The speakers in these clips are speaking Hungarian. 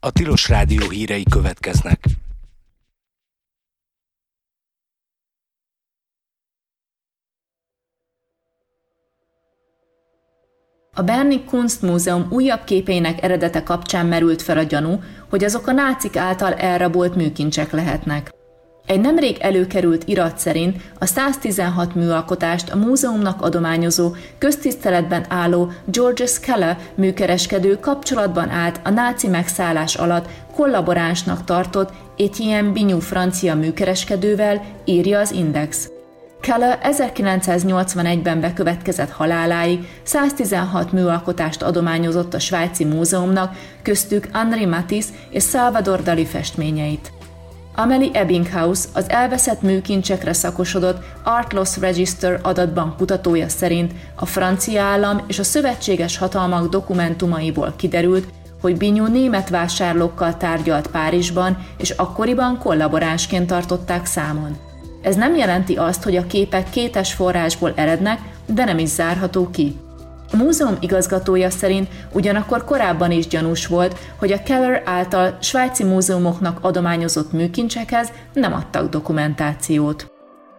A Tilos Rádió hírei következnek. A Berni Kunstmúzeum újabb képeinek eredete kapcsán merült fel a gyanú, hogy azok a nácik által elrabolt műkincsek lehetnek. Egy nemrég előkerült irat szerint a 116 műalkotást a múzeumnak adományozó, köztiszteletben álló Georges Keller műkereskedő kapcsolatban állt a náci megszállás alatt kollaboránsnak tartott Etienne Bignoux francia műkereskedővel, írja az Index. Keller 1981-ben bekövetkezett haláláig 116 műalkotást adományozott a svájci múzeumnak, köztük Henri Matisse és Salvador Dali festményeit. Amélie Ebbinghaus, az elveszett műkincsekre szakosodott Art Loss Register adatbank kutatója szerint a francia állam és a szövetséges hatalmak dokumentumaiból kiderült, hogy Bignoux német vásárlókkal tárgyalt Párizsban, és akkoriban kollaboránsként tartották számon. Ez nem jelenti azt, hogy a képek kétes forrásból erednek, de nem is zárható ki. A múzeum igazgatója szerint ugyanakkor korábban is gyanús volt, hogy a Keller által svájci múzeumoknak adományozott műkincsekhez nem adtak dokumentációt.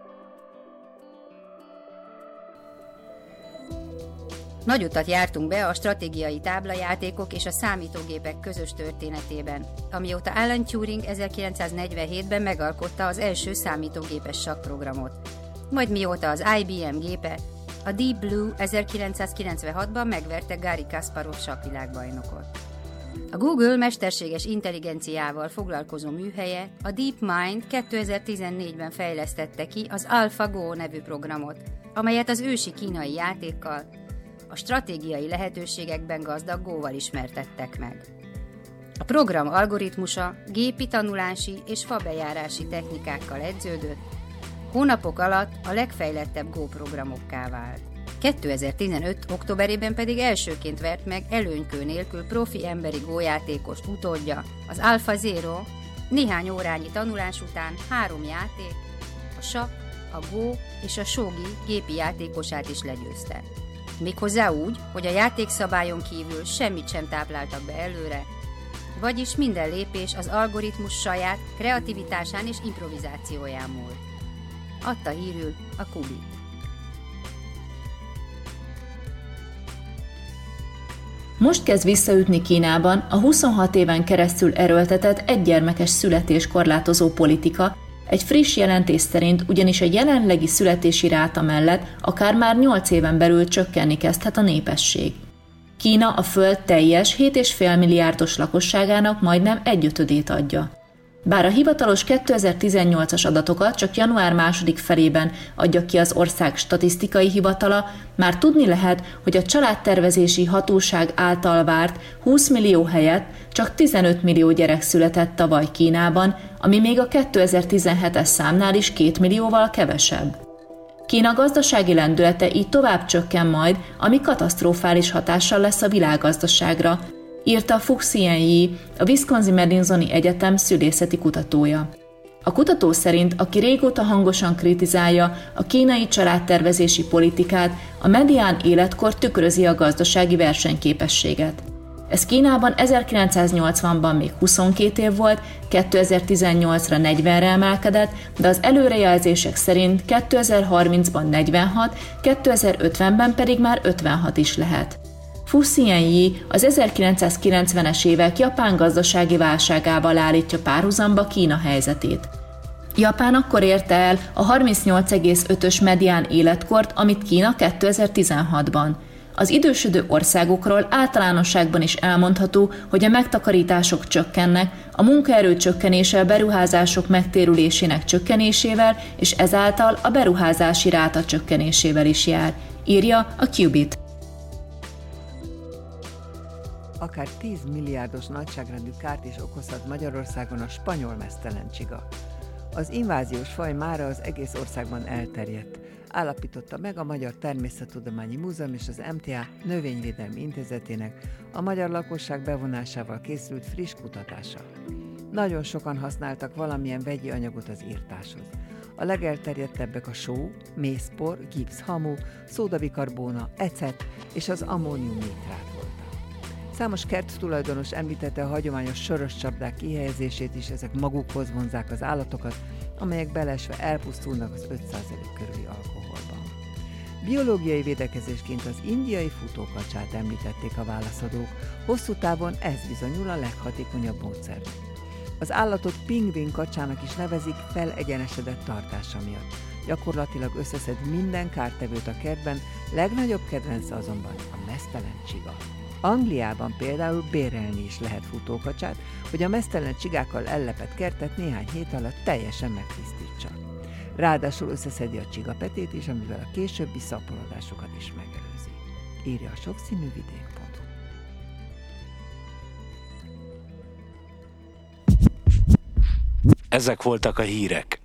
Nagy utat jártunk be a stratégiai táblajátékok és a számítógépek közös történetében, amióta Alan Turing 1947-ben megalkotta az első számítógépes sakkprogramot. Majd mióta az IBM gépe, a Deep Blue 1996-ban megverte Garry Kasparov sakkvilágbajnokot. A Google mesterséges intelligenciával foglalkozó műhelye, a DeepMind 2014-ben fejlesztette ki az AlphaGo nevű programot, amelyet az ősi kínai játékkal, a stratégiai lehetőségekben gazdag Go-val ismertettek meg. A program algoritmusa gépi tanulási és fabejárási technikákkal edződött, hónapok alatt a legfejlettebb Go programokká vált. 2015. októberében pedig elsőként vert meg előnykő nélkül profi emberi Go játékos utódja, az AlphaZero, néhány órányi tanulás után 3 játék, a sakk, a Go és a shogi gépi játékosát is legyőzte. Méghozzá úgy, hogy a játékszabályon kívül semmit sem tápláltak be előre, vagyis minden lépés az algoritmus saját kreativitásán és improvizációján múlt. Adta hírül a Qubit. Most kezd visszaütni Kínában a 26 éven keresztül erőltetett egygyermekes születéskorlátozó politika, egy friss jelentés szerint ugyanis a jelenlegi születési ráta mellett akár már 8 éven belül csökkenni kezdhet a népesség. Kína a föld teljes 7,5 milliárdos lakosságának majdnem 1/5 adja. Bár a hivatalos 2018-as adatokat csak január második felében adja ki az ország statisztikai hivatala, már tudni lehet, hogy a családtervezési hatóság által várt 20 millió helyett csak 15 millió gyerek született tavaly Kínában, ami még a 2017-es számnál is 2 millióval kevesebb. Kína gazdasági lendülete így tovább csökken majd, ami katasztrofális hatással lesz a világgazdaságra, írta Fu Xianyi, a Wisconsin-Madisoni Egyetem szülészeti kutatója. A kutató szerint, aki régóta hangosan kritizálja a kínai családtervezési politikát, a medián életkor tükrözi a gazdasági versenyképességet. Ez Kínában 1980-ban még 22 év volt, 2018-ra 40-re emelkedett, de az előrejelzések szerint 2030-ban 46, 2050-ben pedig már 56 is lehet. Fu Xianyi az 1990-es évek japán gazdasági válságával állítja párhuzamba Kína helyzetét. Japán akkor érte el a 38,5-ös medián életkort, amit Kína 2016-ban. Az idősödő országokról általánosságban is elmondható, hogy a megtakarítások csökkennek, a munkaerő csökkenése a beruházások megtérülésének csökkenésével, és ezáltal a beruházási ráta csökkenésével is jár, írja a Qubit. Akár 10 milliárdos nagyságrendű kárt is okozhat Magyarországon a spanyol meztelen csiga. Az inváziós faj mára az egész országban elterjedt, állapította meg a Magyar Természettudományi Múzeum és az MTA Növényvédelmi Intézetének a magyar lakosság bevonásával készült friss kutatása. Nagyon sokan használtak valamilyen vegyi anyagot az írtáshoz. A legelterjedtebbek a só, mészpor, gipszhamu, szódabikarbóna, ecet és az ammóniumnitrát voltak. Számos kerttulajdonos említette a hagyományos sörös csapdák kihelyezését is, ezek magukhoz vonzzák az állatokat, amelyek beleesve elpusztulnak az 5% körüli alkoholban. Biológiai védekezésként az indiai futókacsát említették a válaszadók, hosszú távon ez bizonyul a leghatékonyabb módszer. Az állatot pingvin kacsának is nevezik felegyenesedett tartása miatt. Gyakorlatilag összeszed minden kártevőt a kertben, legnagyobb kedvence azonban a meztelen csiga. Angliában például bérelni is lehet futókacsát, hogy a meztelen csigákkal ellepett kertet néhány hét alatt teljesen megtisztítsa. Ráadásul összeszedi a csigapetét is, amivel a későbbi szaporodásokat is megelőzi. Írja a sokszínűvidék.hu. Ezek voltak a hírek.